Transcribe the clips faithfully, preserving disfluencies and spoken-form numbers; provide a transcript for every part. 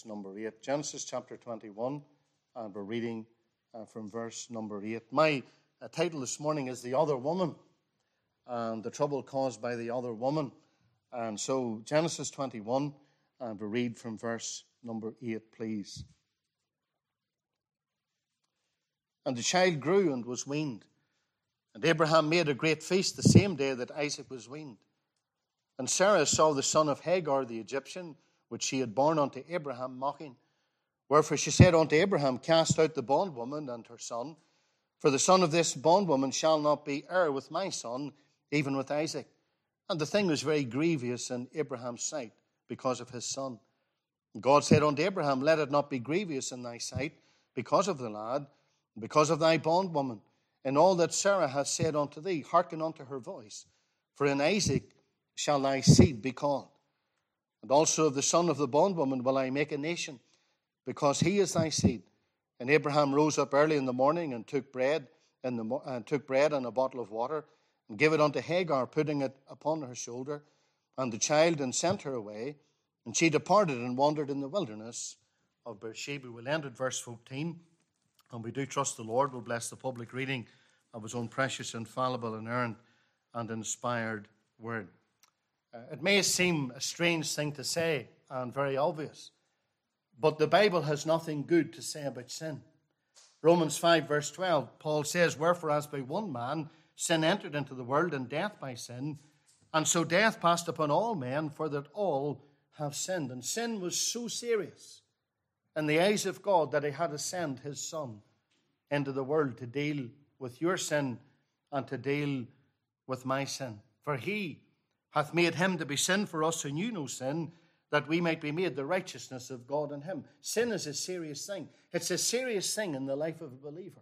Number eight, Genesis chapter twenty-one, and we're reading uh, from verse number eight. My uh, title this morning is The Other Woman, and the trouble caused by the other woman. And so Genesis twenty-one, and we read from verse number eight, please. And the child grew and was weaned, and Abraham made a great feast the same day that Isaac was weaned. And Sarah saw the son of Hagar the Egyptian, which she had borne unto Abraham, mocking. Wherefore she said unto Abraham, Cast out the bondwoman and her son, for the son of this bondwoman shall not be heir with my son, even with Isaac. And the thing was very grievous in Abraham's sight, because of his son. And God said unto Abraham, Let it not be grievous in thy sight, because of the lad, and because of thy bondwoman. In all that Sarah hath said unto thee, hearken unto her voice. For in Isaac shall thy seed be called. And also of the son of the bondwoman will I make a nation, because he is thy seed. And Abraham rose up early in the morning and took bread and, the, and took bread and a bottle of water, and gave it unto Hagar, putting it upon her shoulder, and the child, and sent her away. And she departed and wandered in the wilderness of Beersheba. We'll end at verse fourteen, and we do trust the Lord will bless the public reading of his own precious, infallible, inerrant, and inspired word. Uh, it may seem a strange thing to say and very obvious, but the Bible has nothing good to say about sin. Romans five verse twelve, Paul says, Wherefore as by one man sin entered into the world, and death by sin, and so death passed upon all men, for that all have sinned. And sin was so serious in the eyes of God that he had to send his son into the world to deal with your sin and to deal with my sin. For he hath made him to be sin for us who knew no sin, that we might be made the righteousness of God in him. Sin is a serious thing. It's a serious thing in the life of a believer.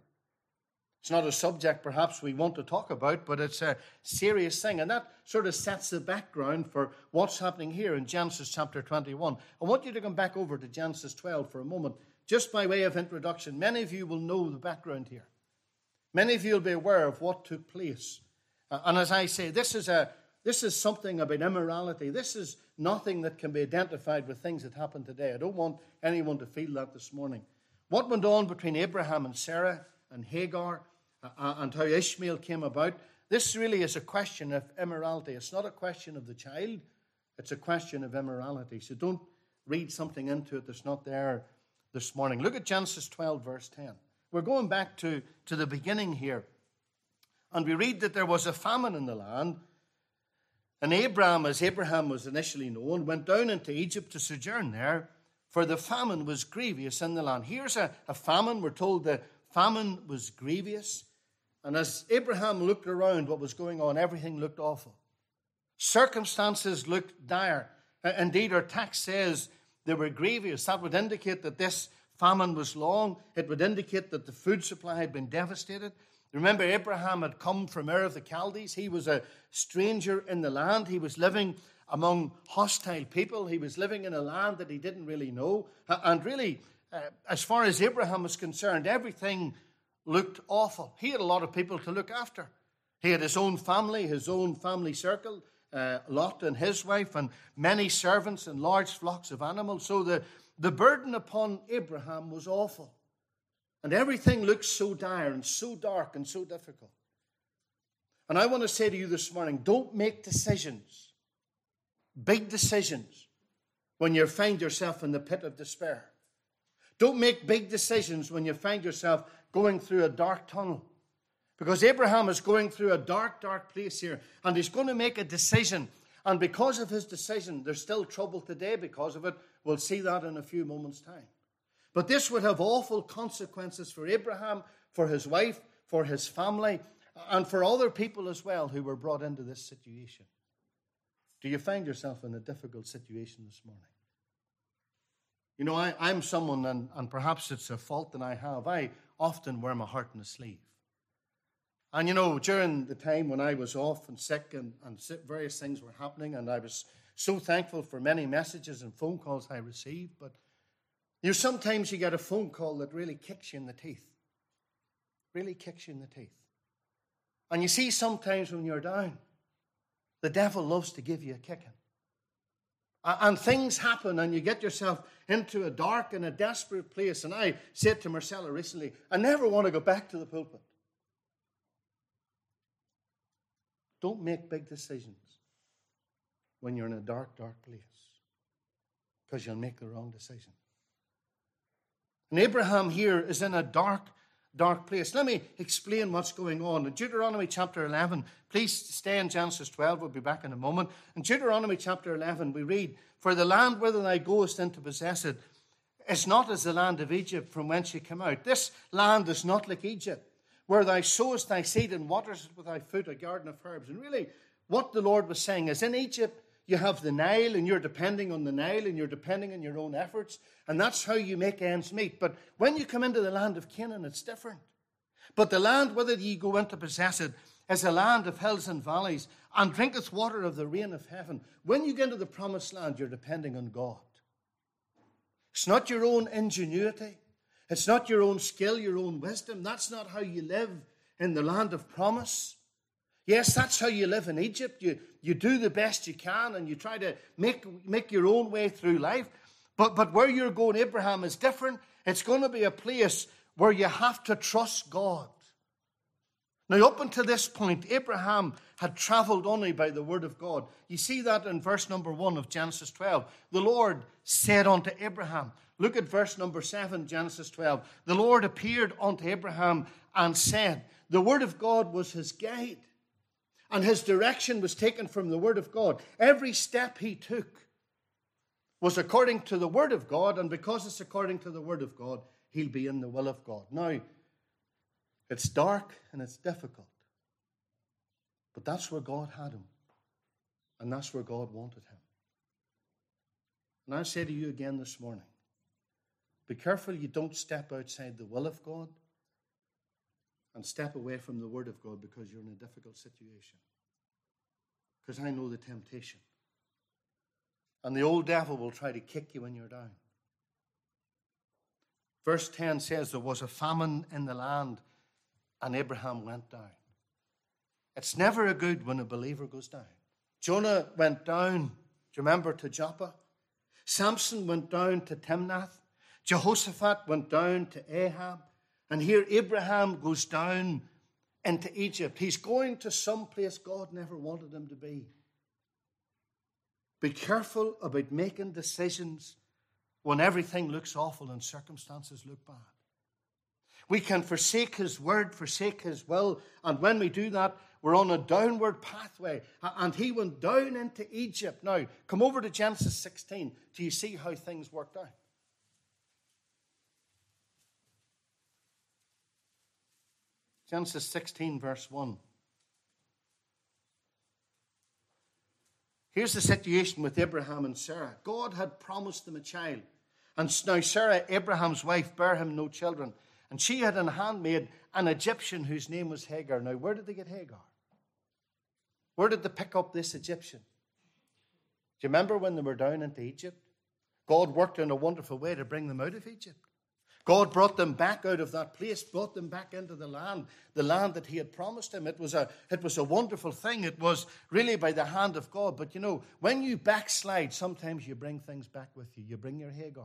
It's not a subject perhaps we want to talk about, but it's a serious thing. And that sort of sets the background for what's happening here in Genesis chapter twenty-one. I want you to come back over to Genesis twelve for a moment, just by way of introduction. Many of you will know the background here. Many of you will be aware of what took place. Uh, and as I say, this is a This is something about immorality. This is nothing that can be identified with things that happen today. I don't want anyone to feel that this morning. What went on between Abraham and Sarah and Hagar uh, and how Ishmael came about, this really is a question of immorality. It's not a question of the child. It's a question of immorality. So don't read something into it that's not there this morning. Look at Genesis twelve, verse ten. We're going back to, to the beginning here. And we read that there was a famine in the land. And Abraham, as Abraham was initially known, went down into Egypt to sojourn there, for the famine was grievous in the land. Here's a, a famine. We're told the famine was grievous. And as Abraham looked around what was going on, everything looked awful. Circumstances looked dire. Indeed, our text says they were grievous. That would indicate that this famine was long. It would indicate that the food supply had been devastated. Remember, Abraham had come from Ur of the Chaldees. He was a stranger in the land. He was living among hostile people. He was living in a land that he didn't really know. And really, uh, as far as Abraham was concerned, everything looked awful. He had a lot of people to look after. He had his own family, his own family circle, uh, Lot and his wife, and many servants and large flocks of animals. So the, the burden upon Abraham was awful. And everything looks so dire and so dark and so difficult. And I want to say to you this morning, don't make decisions, big decisions, when you find yourself in the pit of despair. Don't make big decisions when you find yourself going through a dark tunnel. Because Abraham is going through a dark, dark place here. And he's going to make a decision. And because of his decision, there's still trouble today because of it. We'll see that in a few moments' time. But this would have awful consequences for Abraham, for his wife, for his family, and for other people as well who were brought into this situation. Do you find yourself in a difficult situation this morning? You know, I, I'm someone, and, and perhaps it's a fault that I have, I often wear my heart on a sleeve. And you know, during the time when I was off and sick and, and various things were happening, and I was so thankful for many messages and phone calls I received, but you know, sometimes you get a phone call that really kicks you in the teeth. Really kicks you in the teeth. And you see sometimes when you're down, the devil loves to give you a kicking. And things happen and you get yourself into a dark and a desperate place. And I said to Marcella recently, I never want to go back to the pulpit. Don't make big decisions when you're in a dark, dark place, because you'll make the wrong decision. And Abraham here is in a dark, dark place. Let me explain what's going on. In Deuteronomy chapter eleven, please stay in Genesis twelve. We'll be back in a moment. In Deuteronomy chapter eleven, we read, "For the land whither thou goest in to possess it is not as the land of Egypt from whence ye came out. This land is not like Egypt, where thou sowest thy seed and waterest it with thy foot, a garden of herbs." And really, what the Lord was saying is, in Egypt, you have the Nile, and you're depending on the Nile, and you're depending on your own efforts, and that's how you make ends meet. But when you come into the land of Canaan, it's different. But the land whither ye go in to possess it is a land of hills and valleys, and drinketh water of the rain of heaven. When you get into the promised land, you're depending on God. It's not your own ingenuity. It's not your own skill, your own wisdom. That's not how you live in the land of promise. Yes, that's how you live in Egypt. You, you do the best you can and you try to make, make your own way through life. But, but where you're going, Abraham, is different. It's going to be a place where you have to trust God. Now, up until this point, Abraham had traveled only by the word of God. You see that in verse number one of Genesis twelve. The Lord said unto Abraham. Look at verse number seven, Genesis twelve. The Lord appeared unto Abraham and said. The word of God was his guide. And his direction was taken from the word of God. Every step he took was according to the word of God. And because it's according to the word of God, he'll be in the will of God. Now, it's dark and it's difficult. But that's where God had him. And that's where God wanted him. And I say to you again this morning, be careful you don't step outside the will of God and step away from the word of God because you're in a difficult situation. Because I know the temptation. And the old devil will try to kick you when you're down. Verse ten says there was a famine in the land and Abraham went down. It's never a good when a believer goes down. Jonah went down, do you remember, to Joppa? Samson went down to Timnath. Jehoshaphat went down to Ahab. And here Abraham goes down into Egypt. He's going to some place God never wanted him to be. Be careful about making decisions when everything looks awful and circumstances look bad. We can forsake his word, forsake his will, and when we do that, we're on a downward pathway. And he went down into Egypt. Now, come over to Genesis sixteen. Do you see how things worked out? Genesis sixteen, verse one. Here's the situation with Abraham and Sarah. God had promised them a child. And now Sarah, Abraham's wife, bare him no children. And she had an handmaid, an Egyptian, whose name was Hagar. Now, where did they get Hagar? Where did they pick up this Egyptian? Do you remember when they were down into Egypt? God worked in a wonderful way to bring them out of Egypt. God brought them back out of that place, brought them back into the land, the land that he had promised them. It was a, it was a wonderful thing. It was really by the hand of God. But you know, when you backslide, sometimes you bring things back with you. You bring your Hagars.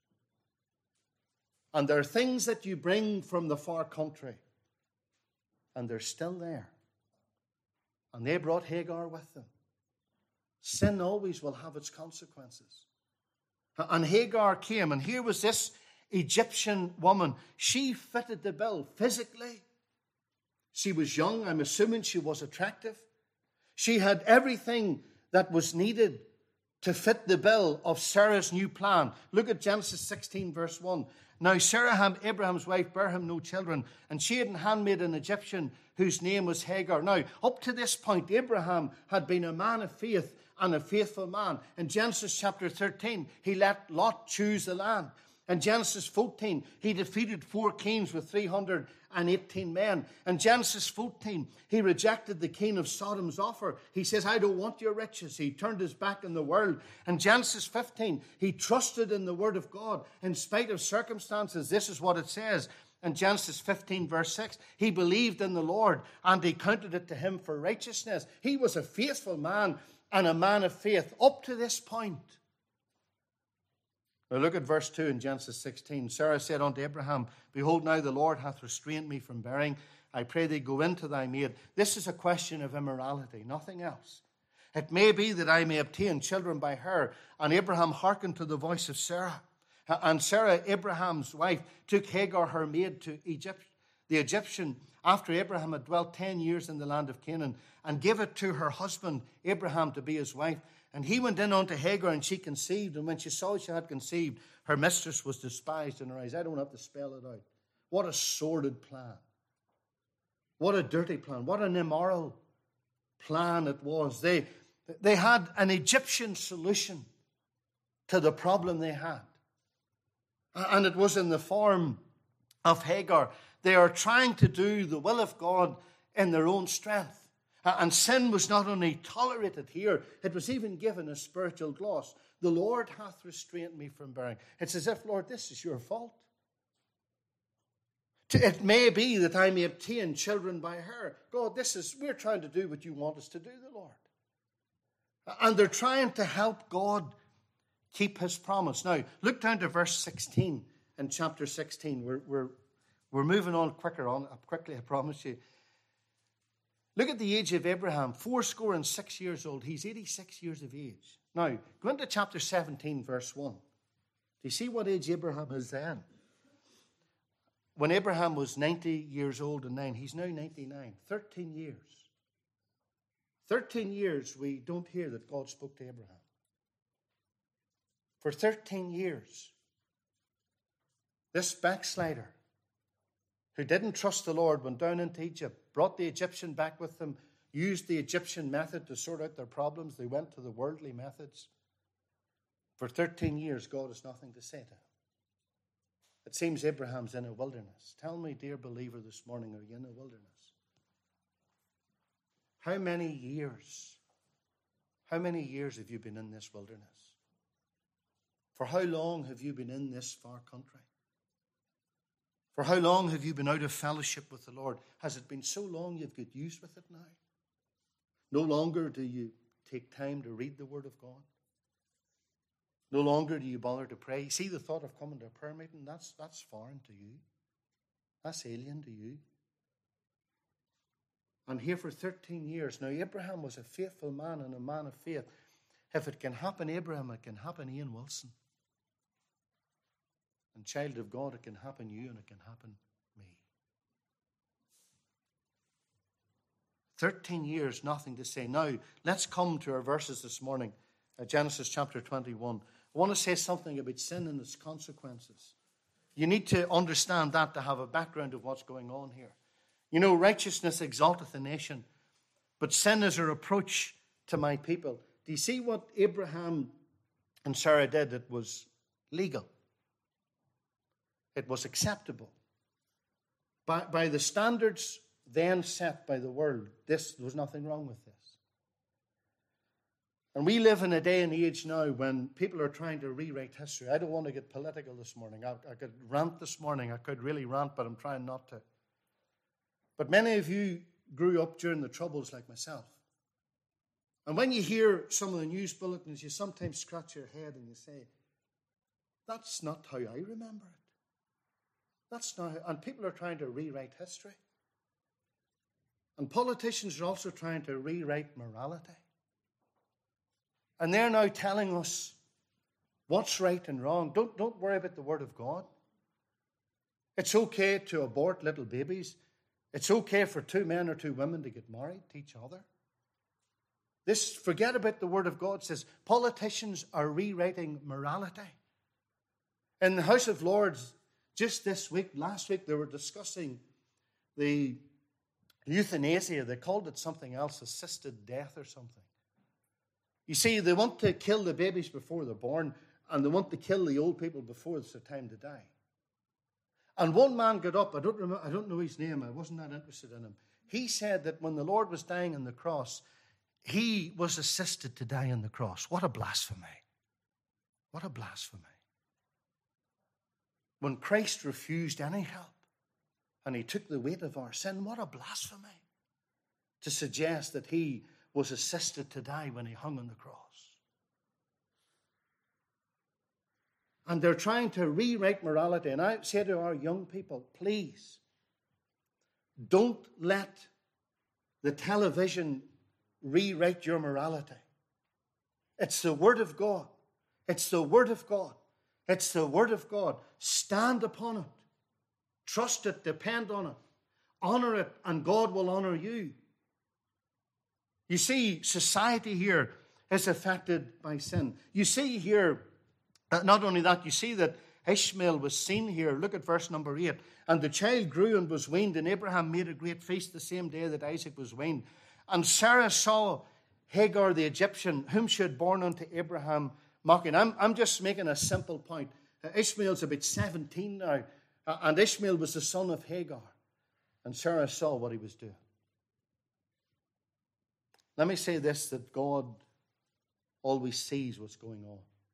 And there are things that you bring from the far country. And they're still there. And they brought Hagar with them. Sin always will have its consequences. And Hagar came, and here was this Egyptian woman. She fitted the bill physically. She was young. I'm assuming she was attractive. She had everything that was needed to fit the bill of Sarah's new plan. Look at Genesis sixteen, verse one. Now Sarah, Abraham's wife, bare him no children, and she had an handmaid, an Egyptian, whose name was Hagar. Now, up to this point, Abraham had been a man of faith and a faithful man. In Genesis chapter thirteen, he let Lot choose the land. In Genesis fourteen, he defeated four kings with three hundred eighteen men. In Genesis fourteen, he rejected the king of Sodom's offer. He says, I don't want your riches. He turned his back on the world. In Genesis fifteen, he trusted in the word of God in spite of circumstances. This is what it says in Genesis fifteen, verse six. He believed in the Lord, and he counted it to him for righteousness. He was a faithful man and a man of faith up to this point. Now look at verse two in Genesis sixteen. Sarah said unto Abraham, Behold, now the Lord hath restrained me from bearing. I pray thee, go in to thy maid. This is a question of immorality, nothing else. It may be that I may obtain children by her. And Abraham hearkened to the voice of Sarah. And Sarah, Abraham's wife, took Hagar, her maid, to Egypt, the Egyptian, after Abraham had dwelt ten years in the land of Canaan, and gave it to her husband, Abraham, to be his wife. And he went in unto Hagar, and she conceived. And when she saw she had conceived, her mistress was despised in her eyes. I don't have to spell it out. What a sordid plan. What a dirty plan. What an immoral plan it was. They, they had an Egyptian solution to the problem they had. And it was in the form of Hagar. They are trying to do the will of God in their own strength. And sin was not only tolerated here, it was even given a spiritual gloss. The Lord hath restrained me from bearing. It's as if, Lord, this is your fault. It may be that I may obtain children by her. God, this is, we're trying to do what you want us to do, the Lord. And they're trying to help God keep his promise. Now, look down to verse sixteen in chapter sixteen. We're, we're, we're moving on quicker on, quickly, I promise you. Look at the age of Abraham, fourscore and six years old. He's eighty-six years of age. Now, go into chapter seventeen, verse one. Do you see what age Abraham is then? When Abraham was ninety years old and nine, he's now ninety-nine. thirteen years. thirteen years we don't hear that God spoke to Abraham. For thirteen years, this backslider who didn't trust the Lord went down into Egypt, brought the Egyptian back with them, used the Egyptian method to sort out their problems. They went to the worldly methods. For thirteen years, God has nothing to say to him. It seems Abraham's in a wilderness. Tell me, dear believer, this morning, are you in a wilderness? How many years, how many years have you been in this wilderness? For how long have you been in this far country? For how long have you been out of fellowship with the Lord? Has it been so long you've got used with it now? No longer do you take time to read the Word of God? No longer do you bother to pray? See, the thought of coming to a prayer meeting, that's, that's foreign to you. That's alien to you. And here for thirteen years. Now, Abraham was a faithful man and a man of faith. If it can happen Abraham, it can happen Ian Wilson. And child of God, it can happen you and it can happen me. Thirteen years, nothing to say. Now, let's come to our verses this morning. Uh, Genesis chapter twenty-one. I want to say something about sin and its consequences. You need to understand that to have a background of what's going on here. You know, righteousness exalteth a nation, but sin is a reproach to my people. Do you see what Abraham and Sarah did? It was legal. It was acceptable. By, by the standards then set by the world, this, there was nothing wrong with this. And we live in a day and age now when people are trying to rewrite history. I don't want to get political this morning. I, I could rant this morning. I could really rant, but I'm trying not to. But many of you grew up during the Troubles like myself. And when you hear some of the news bulletins, you sometimes scratch your head and you say, that's not how I remember it. That's not how, and people are trying to rewrite history. And politicians are also trying to rewrite morality. And they're now telling us what's right and wrong. Don't, don't worry about the Word of God. It's okay to abort little babies. It's okay for two men or two women to get married to each other. This, forget about the Word of God. It says politicians are rewriting morality. In the House of Lords, just this week, last week, they were discussing the euthanasia. They called it something else, assisted death or something. You see, they want to kill the babies before they're born, and they want to kill the old people before it's their time to die. And one man got up, I don't remember, I don't know his name, I wasn't that interested in him. He said that when the Lord was dying on the cross, he was assisted to die on the cross. What a blasphemy. What a blasphemy. When Christ refused any help and he took the weight of our sin, what a blasphemy to suggest that he was assisted to die when he hung on the cross. And they're trying to rewrite morality. And I say to our young people, please, don't let the television rewrite your morality. It's the Word of God. It's the Word of God. It's the Word of God. Stand upon it. Trust it. Depend on it. Honor it, and God will honor you. You see, society here is affected by sin. You see here, uh, not only that, you see that Ishmael was seen here. Look at verse number eight. And the child grew and was weaned, and Abraham made a great feast the same day that Isaac was weaned. And Sarah saw Hagar the Egyptian, whom she had borne unto Abraham, mocking. I'm, I'm just making a simple point. Uh, Ishmael's about seventeen now, uh, and Ishmael was the son of Hagar. And Sarah saw what he was doing. Let me say this, that God always sees what's going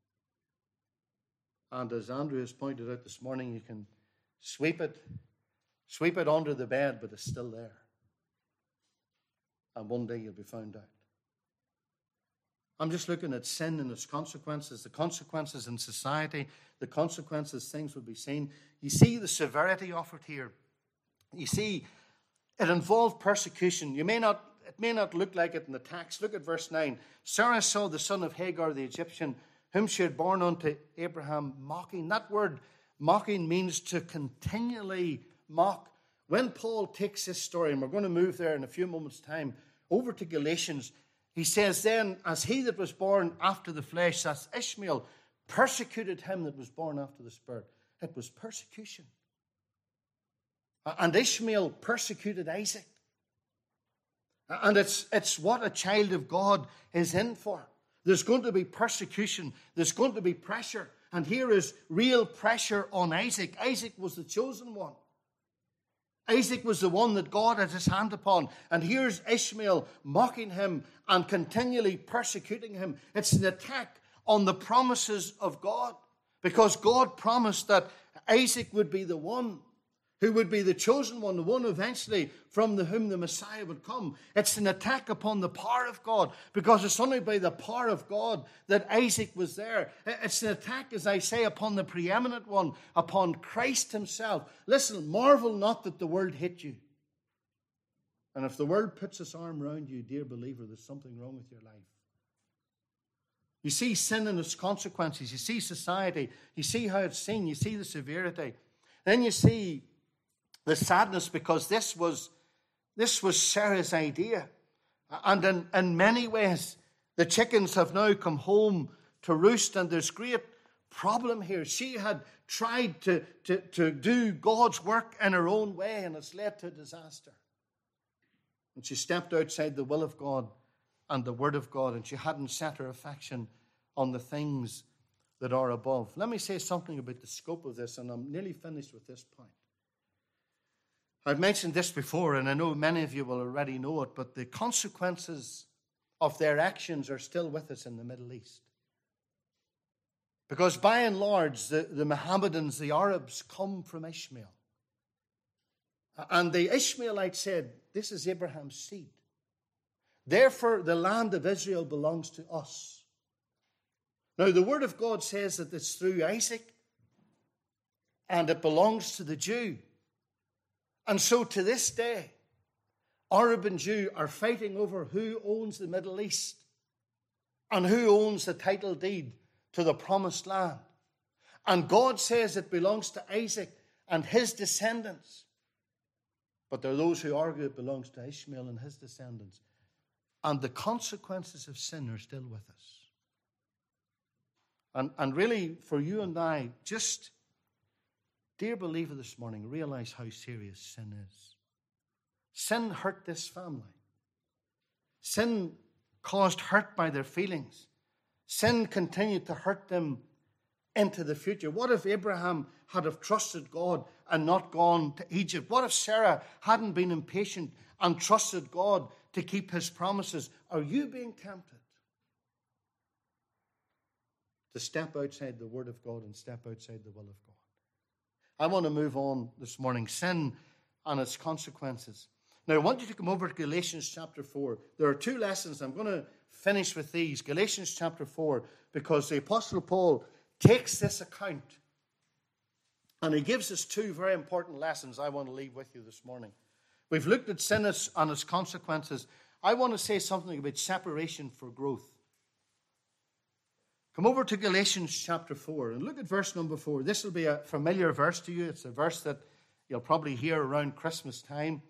on. And as Andrew has pointed out this morning, you can sweep it, sweep it under the bed, but it's still there. And one day you'll be found out. I'm just looking at sin and its consequences, the consequences in society, the consequences things will be seen. You see the severity of it here. You see, it involved persecution. You may not, it may not look like it in the text. Look at verse nine. Sarah saw the son of Hagar the Egyptian, whom she had borne unto Abraham, mocking. That word mocking means to continually mock. When Paul takes this story, and we're going to move there in a few moments' time, over to Galatians, he says, then, as he that was born after the flesh, that's Ishmael, persecuted him that was born after the Spirit. It was persecution. And Ishmael persecuted Isaac. And it's, it's what a child of God is in for. There's going to be persecution. There's going to be pressure. And here is real pressure on Isaac. Isaac was the chosen one. Isaac was the one that God had his hand upon. And here's Ishmael mocking him and continually persecuting him. It's an attack on the promises of God. Because God promised that Isaac would be the one who would be the chosen one, the one eventually from the whom the Messiah would come. It's an attack upon the power of God, because it's only by the power of God that Isaac was there. It's an attack, as I say, upon the preeminent one, upon Christ himself. Listen, marvel not that the world hate you. And if the world puts its arm around you, dear believer, there's something wrong with your life. You see sin and its consequences. You see society. You see how it's seen. You see the severity. Then you see the sadness, because this was, this was Sarah's idea. And in, in many ways, the chickens have now come home to roost, and there's great problem here. She had tried to, to, to do God's work in her own way, and it's led to disaster. And she stepped outside the will of God and the word of God, and she hadn't set her affection on the things that are above. Let me say something about the scope of this, and I'm nearly finished with this point. I've mentioned this before, and I know many of you will already know it, but the consequences of their actions are still with us in the Middle East. Because by and large, the, the Mohammedans, the Arabs, come from Ishmael. And the Ishmaelites said, this is Abraham's seed. Therefore, the land of Israel belongs to us. Now, the Word of God says that it's through Isaac, and it belongs to the Jew. And so to this day, Arab and Jew are fighting over who owns the Middle East and who owns the title deed to the promised land. And God says it belongs to Isaac and his descendants. But there are those who argue it belongs to Ishmael and his descendants. And the consequences of sin are still with us. And, and really, for you and I, just, dear believer, this morning, realize how serious sin is. Sin hurt this family. Sin caused hurt by their feelings. Sin continued to hurt them into the future. What if Abraham had have trusted God and not gone to Egypt? What if Sarah hadn't been impatient and trusted God to keep his promises? Are you being tempted to step outside the word of God and step outside the will of God? I want to move on this morning. Sin and its consequences. Now, I want you to come over to Galatians chapter four. There are two lessons. I'm going to finish with these. Galatians chapter four, because the Apostle Paul takes this account and he gives us two very important lessons I want to leave with you this morning. We've looked at sin and its consequences. I want to say something about separation for growth. Come over to Galatians chapter four and look at verse number four. This will be a familiar verse to you. It's a verse that you'll probably hear around Christmas time.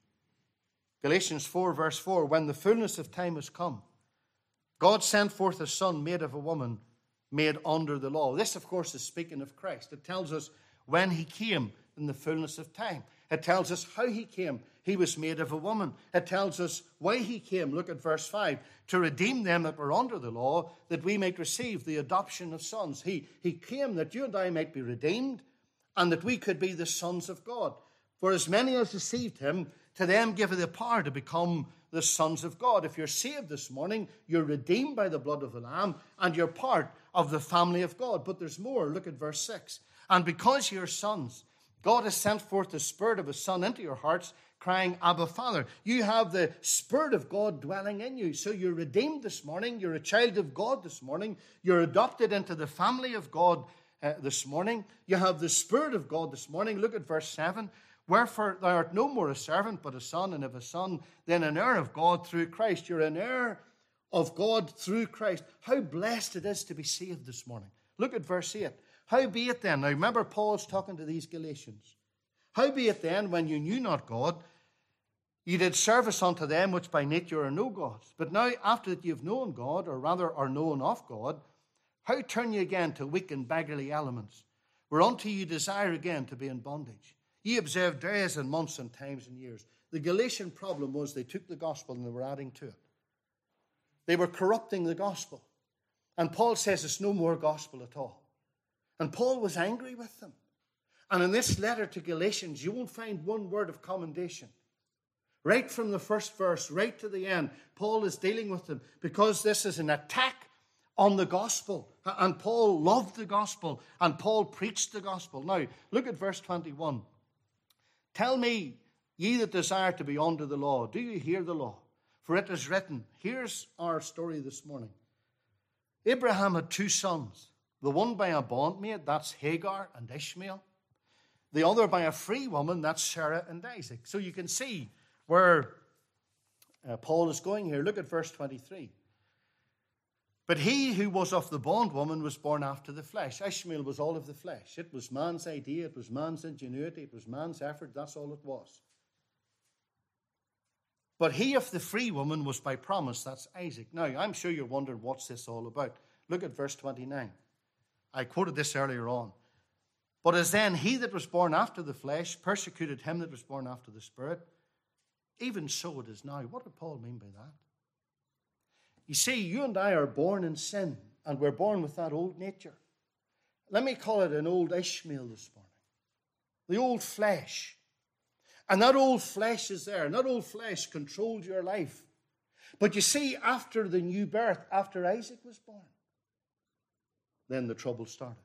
Galatians four, verse four, when the fullness of time has come, God sent forth a son made of a woman, made under the law. This, of course, is speaking of Christ. It tells us when he came in the fullness of time. It tells us how he came. He was made of a woman. It tells us why he came. Look at verse five. To redeem them that were under the law, that we might receive the adoption of sons. He, he came that you and I might be redeemed, and that we could be the sons of God. For as many as received him, to them giveth the power to become the sons of God. If you're saved this morning, you're redeemed by the blood of the Lamb, and you're part of the family of God. But there's more. Look at verse six. And because you're sons, God has sent forth the Spirit of His Son into your hearts, crying, Abba, Father. You have the Spirit of God dwelling in you. So you're redeemed this morning. You're a child of God this morning. You're adopted into the family of God uh, this morning. You have the Spirit of God this morning. Look at verse seven. Wherefore thou art no more a servant, but a son, and if a son, then an heir of God through Christ. You're an heir of God through Christ. How blessed it is to be saved this morning. Look at verse eight. Howbeit then, now remember Paul's talking to these Galatians. Howbeit then, when you knew not God, you did service unto them which by nature are no gods. But now, after that you've known God, or rather are known of God, how turn you again to weak and beggarly elements, whereunto you desire again to be in bondage? Ye observe days and months and times and years. The Galatian problem was they took the gospel and they were adding to it. They were corrupting the gospel. And Paul says it's no more gospel at all. And Paul was angry with them. And in this letter to Galatians, you won't find one word of commendation. Right from the first verse, right to the end, Paul is dealing with them because this is an attack on the gospel. And Paul loved the gospel, and Paul preached the gospel. Now, look at verse twenty-one. Tell me, ye that desire to be under the law, do you hear the law? For it is written, here's our story this morning. Abraham had two sons. The one by a bondmaid, that's Hagar and Ishmael. The other by a free woman, that's Sarah and Isaac. So you can see where uh, Paul is going here. Look at verse twenty-three. But he who was of the bondwoman was born after the flesh. Ishmael was all of the flesh. It was man's idea. It was man's ingenuity. It was man's effort. That's all it was. But he of the free woman was by promise. That's Isaac. Now, I'm sure you're wondering, what's this all about? Look at verse twenty-nine. I quoted this earlier on. But as then he that was born after the flesh persecuted him that was born after the Spirit, even so it is now. What did Paul mean by that? You see, you and I are born in sin, and we're born with that old nature. Let me call it an old Ishmael this morning. The old flesh. And that old flesh is there, and that old flesh controlled your life. But you see, after the new birth, after Isaac was born, then the trouble started.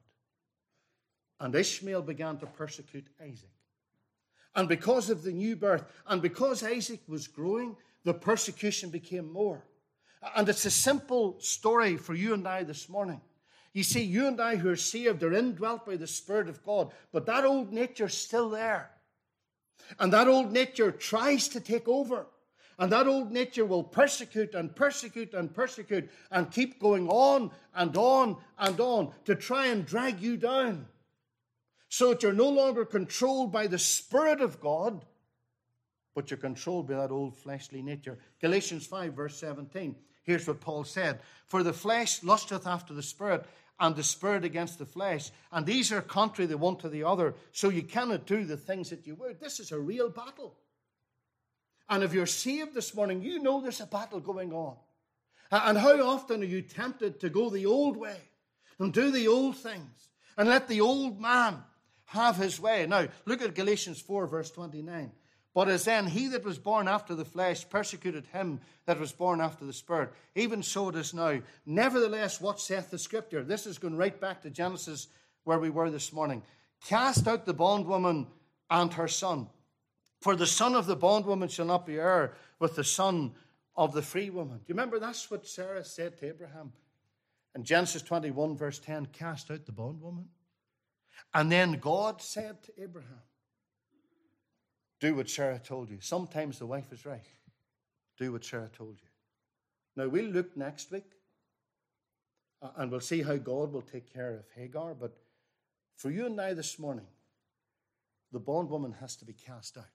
And Ishmael began to persecute Isaac. And because of the new birth, and because Isaac was growing, the persecution became more. And it's a simple story for you and I this morning. You see, you and I who are saved are indwelt by the Spirit of God, but that old nature's still there. And that old nature tries to take over. And that old nature will persecute and persecute and persecute and keep going on and on and on to try and drag you down so that you're no longer controlled by the Spirit of God, but you're controlled by that old fleshly nature. Galatians five, verse seventeen. Here's what Paul said. For the flesh lusteth after the Spirit, and the Spirit against the flesh. And these are contrary the one to the other, so you cannot do the things that you would. This is a real battle. And if you're saved this morning, you know there's a battle going on. And how often are you tempted to go the old way and do the old things and let the old man have his way? Now, look at Galatians four, verse twenty-nine. But as then he that was born after the flesh persecuted him that was born after the Spirit, even so it is now. Nevertheless, what saith the Scripture? This is going right back to Genesis where we were this morning. Cast out the bondwoman and her son. For the son of the bondwoman shall not be heir with the son of the free woman. Do you remember that's what Sarah said to Abraham? In Genesis twenty-one, verse ten, cast out the bondwoman. And then God said to Abraham, do what Sarah told you. Sometimes the wife is right. Do what Sarah told you. Now, we'll look next week, uh, and we'll see how God will take care of Hagar. But for you and I this morning, the bondwoman has to be cast out.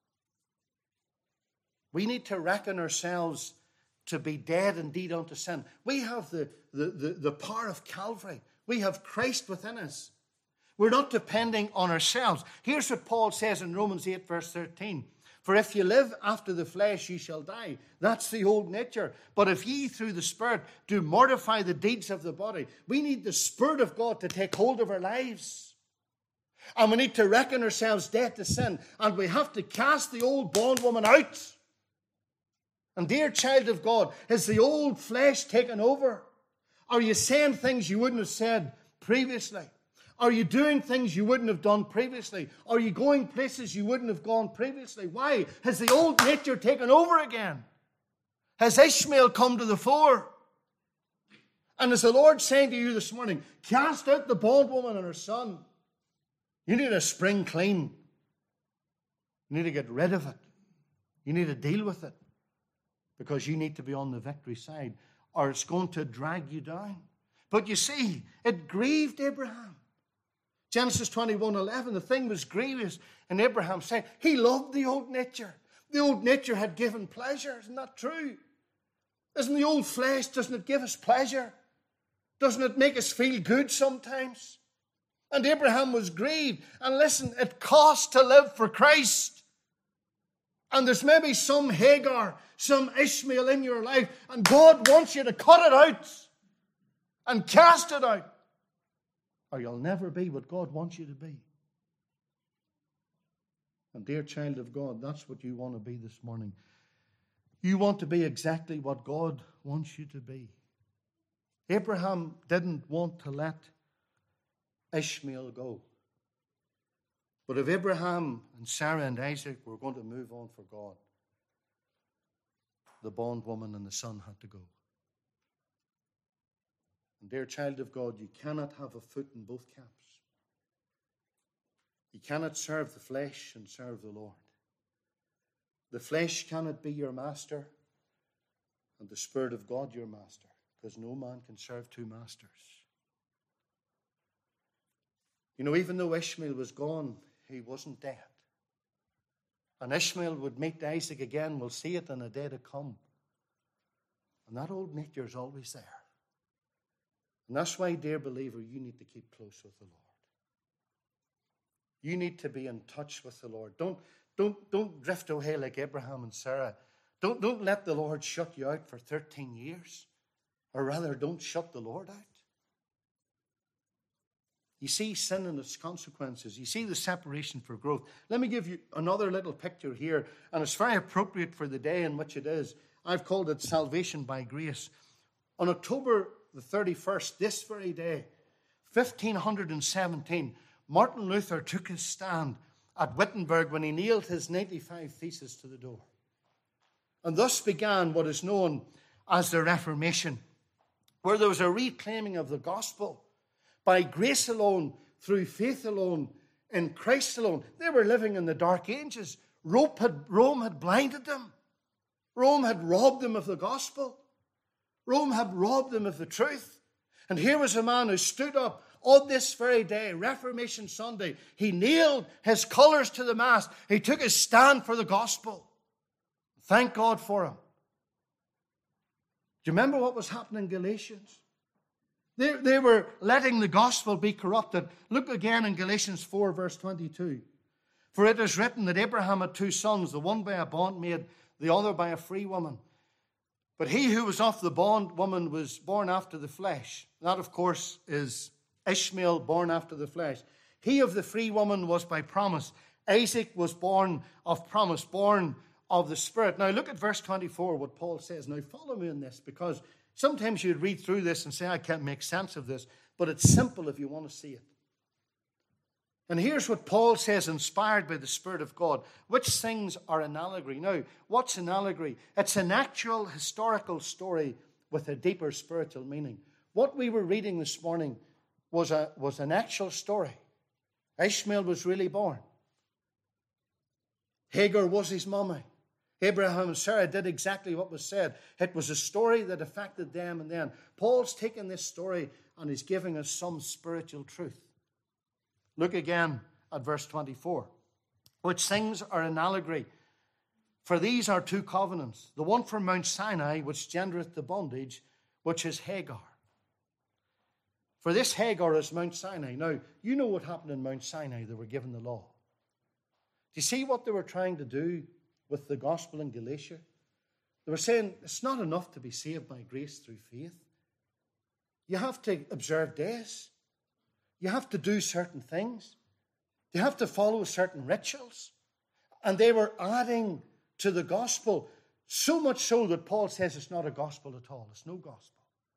We need to reckon ourselves to be dead indeed unto sin. We have the, the, the, the power of Calvary. We have Christ within us. We're not depending on ourselves. Here's what Paul says in Romans eight, verse thirteen. For if you live after the flesh, ye shall die. That's the old nature. But if ye through the Spirit do mortify the deeds of the body, we need the Spirit of God to take hold of our lives. And we need to reckon ourselves dead to sin. And we have to cast the old bondwoman out. And dear child of God, is the old flesh taken over? Are you saying things you wouldn't have said previously? Are you doing things you wouldn't have done previously? Are you going places you wouldn't have gone previously? Why? Has the old nature taken over again? Has Ishmael come to the fore? And is the Lord saying to you this morning, cast out the bondwoman and her son? You need a spring clean. You need to get rid of it. You need to deal with it. Because you need to be on the victory side, or it's going to drag you down. But you see, it grieved Abraham. Genesis twenty-one eleven, the thing was grievous in Abraham's sight. He loved the old nature. The old nature had given pleasure. Isn't that true? Isn't the old flesh, doesn't it give us pleasure? Doesn't it make us feel good sometimes? And Abraham was grieved. And listen, it costs to live for Christ. And there's maybe some Hagar, some Ishmael in your life, and God wants you to cut it out and cast it out, or you'll never be what God wants you to be. And dear child of God, that's what you want to be this morning. You want to be exactly what God wants you to be. Abraham didn't want to let Ishmael go. But if Abraham and Sarah and Isaac were going to move on for God, the bondwoman and the son had to go. And dear child of God, you cannot have a foot in both camps. You cannot serve the flesh and serve the Lord. The flesh cannot be your master, and the Spirit of God your master, because no man can serve two masters. You know, even though Ishmael was gone, he wasn't dead. And Ishmael would meet Isaac again. We'll see it in a day to come. And that old nature is always there. And that's why, dear believer, you need to keep close with the Lord. You need to be in touch with the Lord. Don't, don't, don't drift away like Abraham and Sarah. Don't, don't let the Lord shut you out for thirteen years. Or rather, don't shut the Lord out. You see sin and its consequences. You see the separation for growth. Let me give you another little picture here, and it's very appropriate for the day in which it is. I've called it Salvation by Grace. On October the thirty-first, this very day, fifteen seventeen, Martin Luther took his stand at Wittenberg when he nailed his ninety-five Theses to the door. And thus began what is known as the Reformation, where there was a reclaiming of the gospel. By grace alone, through faith alone, in Christ alone. They were living in the dark ages. Rome had, Rome had blinded them. Rome had robbed them of the gospel. Rome had robbed them of the truth. And here was a man who stood up on this very day, Reformation Sunday. He nailed his colours to the mast. He took his stand for the gospel. Thank God for him. Do you remember what was happening in Galatians? They, they were letting the gospel be corrupted. Look again in Galatians four, verse twenty-two. For it is written that Abraham had two sons, the one by a bondmaid, the other by a free woman. But he who was of the bondwoman was born after the flesh. That, of course, is Ishmael, born after the flesh. He of the free woman was by promise. Isaac was born of promise, born of the Spirit. Now look at verse twenty-four, what Paul says. Now follow me in this, because sometimes you'd read through this and say, I can't make sense of this. But it's simple if you want to see it. And here's what Paul says, inspired by the Spirit of God. Which things are an allegory? Now, what's an allegory? It's an actual historical story with a deeper spiritual meaning. what we were reading this morning was, a, was an actual story. Ishmael was really born. Hagar was his mommy. Abraham and Sarah did exactly what was said. It was a story that affected them and then. Paul's taken this story and he's giving us some spiritual truth. Look again at verse twenty-four. Which things are an allegory. For these are two covenants. The one from Mount Sinai, which gendereth the bondage, which is Hagar. For this Hagar is Mount Sinai. Now, you know what happened in Mount Sinai. They were given the law. Do you see what they were trying to do with the gospel in Galatia? They were saying it's not enough to be saved by grace through faith. You have to observe days. You have to do certain things. You have to follow certain rituals. And they were adding to the gospel, so much so that Paul says it's not a gospel at all. It's no gospel.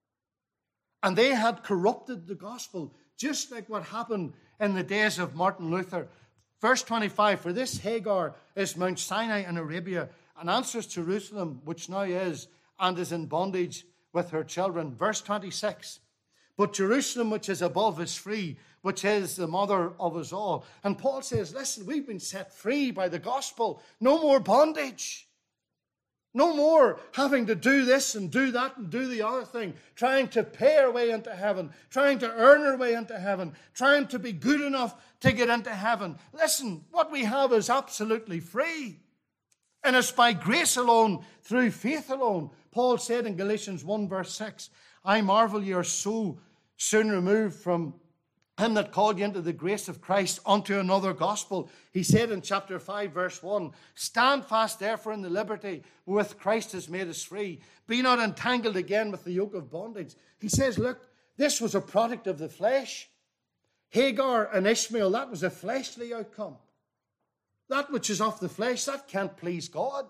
And they had corrupted the gospel, just like what happened in the days of Martin Luther. Verse twenty-five, for this Hagar is Mount Sinai in Arabia, and answers Jerusalem, which now is, and is in bondage with her children. Verse twenty-six, but Jerusalem, which is above, is free, which is the mother of us all. And Paul says, listen, we've been set free by the gospel. No more bondage. No more having to do this and do that and do the other thing, trying to pay our way into heaven, trying to earn our way into heaven, trying to be good enough to get into heaven. Listen, what we have is absolutely free. And it's by grace alone, through faith alone. Paul said in Galatians one verse six, I marvel ye are so soon removed from him that called you into the grace of Christ unto another gospel. He said in chapter five, verse one, stand fast therefore in the liberty wherewith Christ has made us free. Be not entangled again with the yoke of bondage. He says, look, this was a product of the flesh. Hagar and Ishmael, that was a fleshly outcome. That which is of the flesh, that can't please God.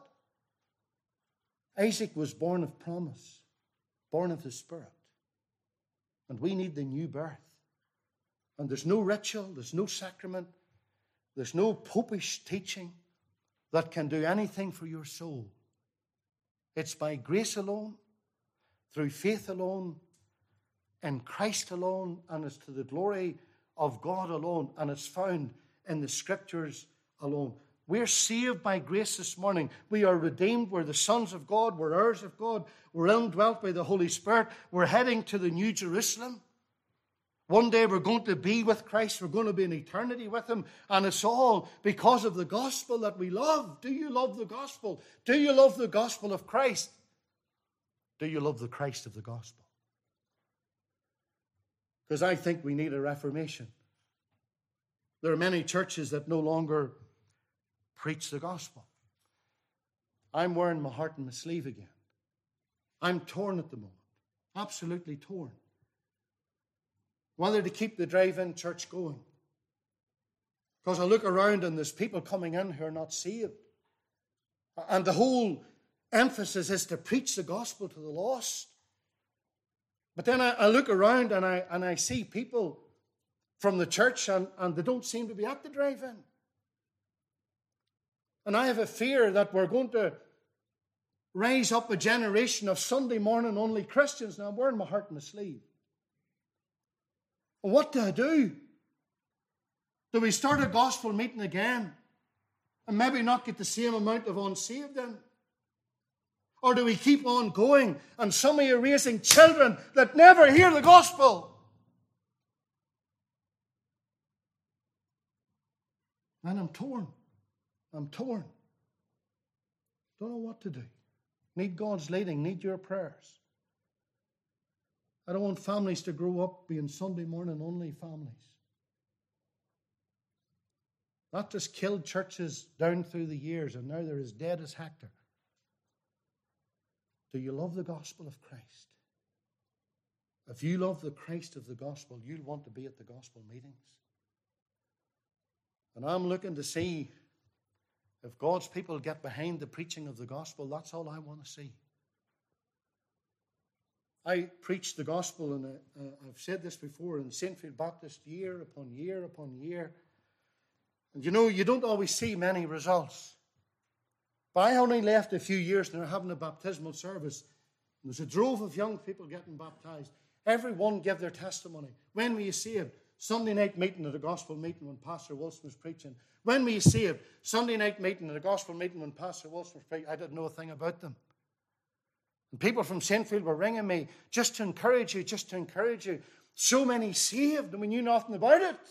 Isaac was born of promise, born of the Spirit. And we need the new birth. And there's no ritual, there's no sacrament, there's no popish teaching that can do anything for your soul. It's by grace alone, through faith alone, in Christ alone, and it's to the glory of God alone, and it's found in the Scriptures alone. We're saved by grace this morning. We are redeemed. We're the sons of God. We're heirs of God. We're indwelt by the Holy Spirit. We're heading to the New Jerusalem. One day we're going to be with Christ. We're going to be in eternity with Him. And it's all because of the gospel that we love. Do you love the gospel? Do you love the gospel of Christ? Do you love the Christ of the gospel? Because I think we need a reformation. There are many churches that no longer preach the gospel. I'm wearing my heart in my sleeve again. I'm torn at the moment. Absolutely torn. Whether to keep the drive-in church going. Because I look around and there's people coming in who are not saved. And the whole emphasis is to preach the gospel to the lost. But then I, I look around and I, and I see people from the church and, and they don't seem to be at the drive-in. And I have a fear that we're going to raise up a generation of Sunday morning only Christians. Now I'm wearing my heart in my sleeve. Well, what do I do? Do we start a gospel meeting again and maybe not get the same amount of unsaved in? Or do we keep on going and some of you are raising children that never hear the gospel? And I'm torn. I'm torn. Don't know what to do. Need God's leading. Need your prayers. I don't want families to grow up being Sunday morning only families. That just killed churches down through the years, and now they're as dead as Hector. Do you love the gospel of Christ? If you love the Christ of the gospel, you'll want to be at the gospel meetings. And I'm looking to see if God's people get behind the preaching of the gospel. That's all I want to see. I preach the gospel, and uh, I've said this before, in Saint Field Baptist year upon year upon year. And you know, you don't always see many results. But I only left a few years and they're having a baptismal service. And there's a drove of young people getting baptized. Everyone give their testimony. When were you saved? Sunday night meeting at a gospel meeting when Pastor Wilson was preaching. When were you saved? Sunday night meeting at a gospel meeting when Pastor Wilson was preaching. I didn't know a thing about them. And people from Saintfield were ringing me just to encourage you, just to encourage you. So many saved and we knew nothing about it.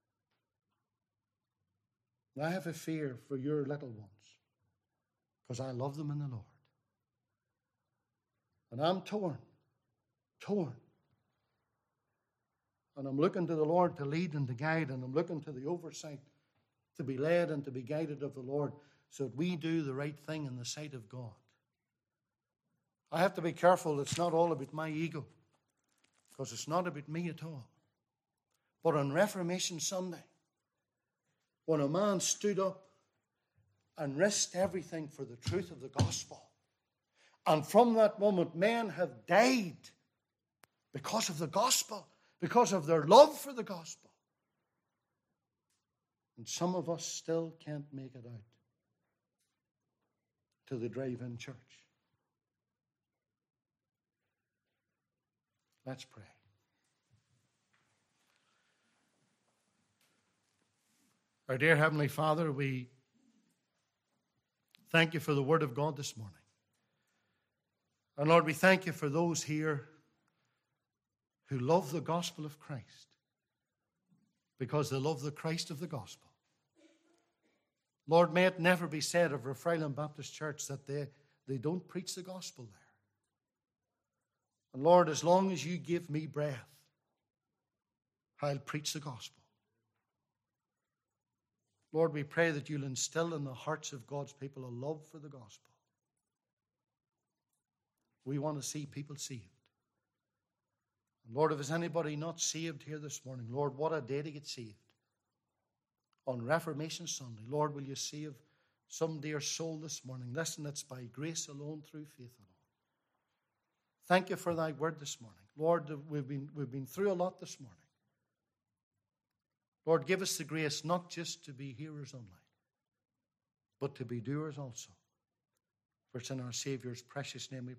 And I have a fear for your little ones because I love them in the Lord. And I'm torn, torn. And I'm looking to the Lord to lead and to guide, and I'm looking to the oversight to be led and to be guided of the Lord so that we do the right thing in the sight of God. I have to be careful it's not all about my ego, because it's not about me at all. But on Reformation Sunday, when a man stood up and risked everything for the truth of the gospel, and from that moment men have died because of the gospel, because of their love for the gospel. And some of us still can't make it out to the drive-in church. Let's pray. Our dear Heavenly Father, we thank you for the Word of God this morning. And Lord, we thank you for those here who love the gospel of Christ because they love the Christ of the gospel. Lord, may it never be said of Refrailin Baptist Church that they, they don't preach the gospel there. And Lord, as long as you give me breath, I'll preach the gospel. Lord, we pray that you'll instill in the hearts of God's people a love for the gospel. We want to see people saved. And Lord, if there's anybody not saved here this morning, Lord, what a day to get saved. On Reformation Sunday, Lord, will you save some dear soul this morning? Listen, it's by grace alone, through faith alone. Thank you for thy word this morning. Lord, we've been, we've been through a lot this morning. Lord, give us the grace not just to be hearers only, but to be doers also. For it's in our Savior's precious name we pray.